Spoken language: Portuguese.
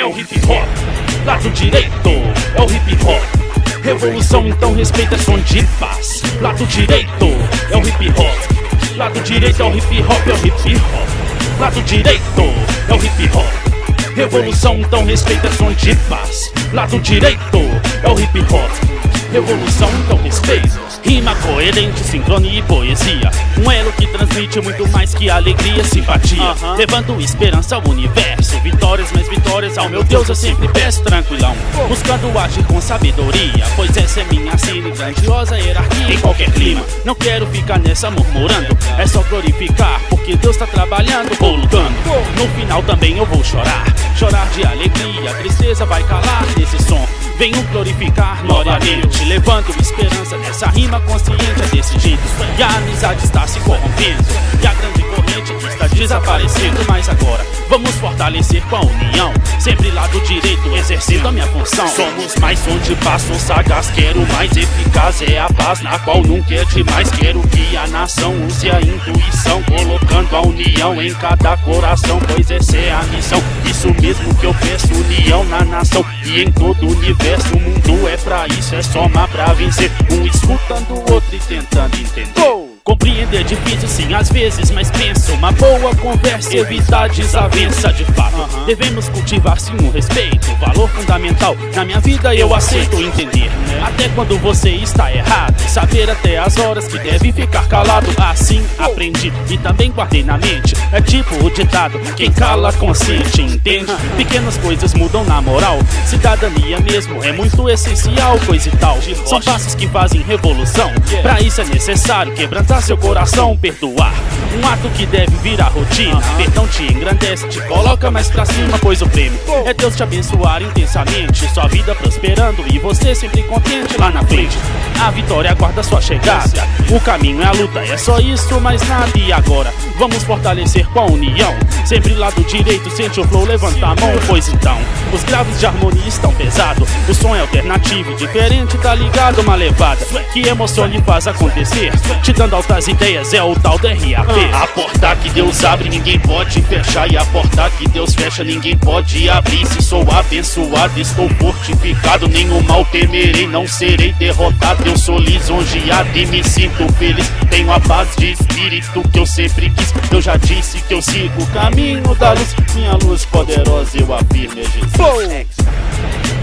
o hip hop. Lado direito é o hip hop. Revolução, então respeita, é som de paz. Lado direito é o hip hop. Lado direito é o hip hop, é o hip hop. Lado direito é o hip hop. Revolução, então respeita, é som de paz. Lado direito é o hip hop. Revolução, então respeito. Rima coerente, sincronia e poesia. Um elo que transmite muito mais que alegria, simpatia. Levando esperança ao universo. Vitórias, mais vitórias, ao meu Deus eu sempre peço tranquilão. Buscando agir com sabedoria, pois essa é minha sina e grandiosa hierarquia. Em qualquer clima, não quero ficar nessa murmurando. É só glorificar, porque Deus tá trabalhando. Vou lutando, no final também eu vou chorar. Chorar de alegria, a tristeza vai calar nesse som. Venho glorificar novamente, levando esperança nessa rima consciente. É desse jeito, e a amizade está se corrompendo, e a grande corrente está desaparecendo. Mas agora, vamos fortalecer com a união, sempre lado direito, exercendo a minha função. Somos mais onde passo sagaz, quero mais eficaz. É a paz na qual nunca é demais. Quero que a nação use a intuição, colocando a união em cada coração, pois essa é a missão. Isso mesmo que eu peço, união na nação e em todo o universo. O mundo é pra isso, é somar pra vencer. Um escutando o outro e tentando entender. Compreender é difícil sim às vezes, mas penso, uma boa conversa e evitar desavença de fato. Devemos cultivar sim o respeito, valor fundamental na minha vida eu aceito entender. Até quando você está errado, saber até as horas que deve ficar calado. Assim aprendi e também guardei na mente. É tipo o ditado, quem cala consciente, entende? Pequenas coisas mudam na moral. Cidadania mesmo é muito essencial, coisa e tal. São passos que fazem revolução. Pra isso é necessário quebrantar seu coração, perdoar. Um ato que deve virar rotina. Perdão te engrandece, te coloca mais pra cima, pois o prêmio é Deus te abençoar intensamente. Sua vida prosperando e você sempre contente lá na frente. A vitória aguarda sua chegada. O caminho é a luta, é só isso, mais nada. E agora, vamos fortalecer com a união. Sempre lado direito, sente o flow, levanta a mão. Pois então, os graves de harmonia estão pesados. O som é alternativo, diferente, tá ligado? Uma levada que emociona e faz acontecer, te dando altas ideias, é o tal do RAP. A porta que Deus abre, ninguém pode fechar. E a porta que Deus fecha, ninguém pode abrir. Se sou abençoado, estou fortificado. Nenhum mal temerei, não serei derrotado. Eu sou lisonjeado e me sinto feliz. Tenho a paz de espírito que eu sempre quis. Eu já disse que eu sigo o caminho da luz. Minha luz poderosa eu afirmo é Jesus.